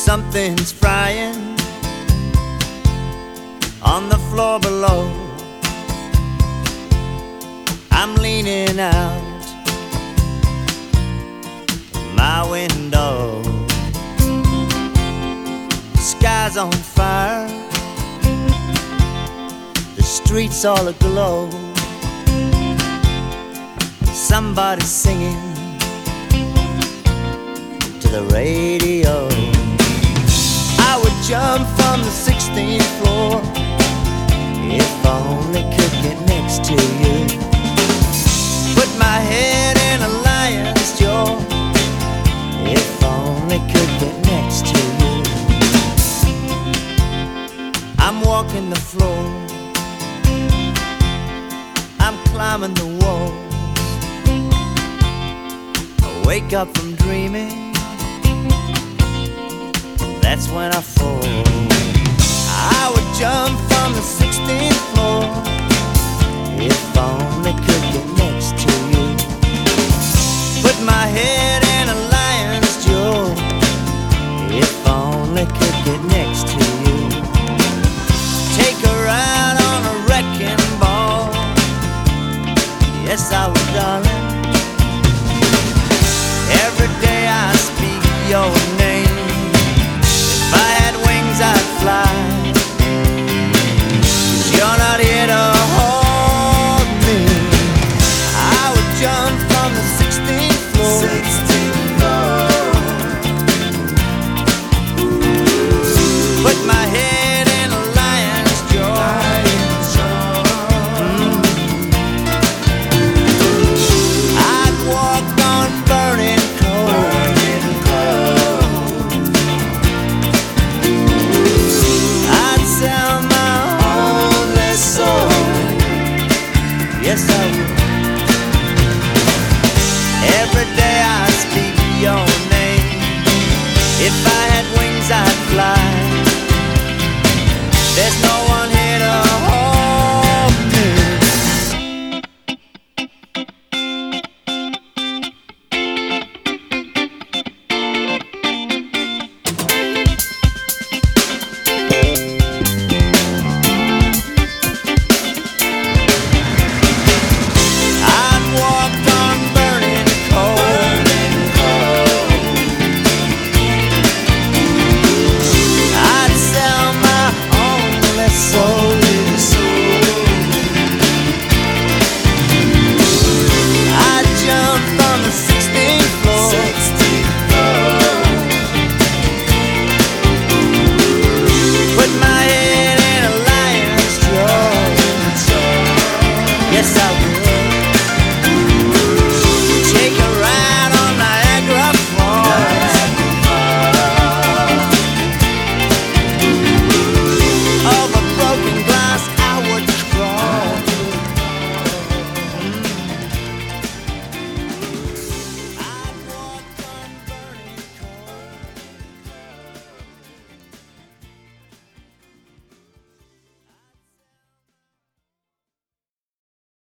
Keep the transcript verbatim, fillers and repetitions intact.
Something's frying on the floor below. I'm leaning out my window. The sky's on fire, the streets all aglow. Somebody's singing to the radio. I would jump from the sixteenth floor if I only could get next to you. Put my head in a lion's jaw if I only could get next to you. I'm walking the floor, I'm climbing the walls. I wake up from dreaming, that's when I fall. I would jump from the sixteenth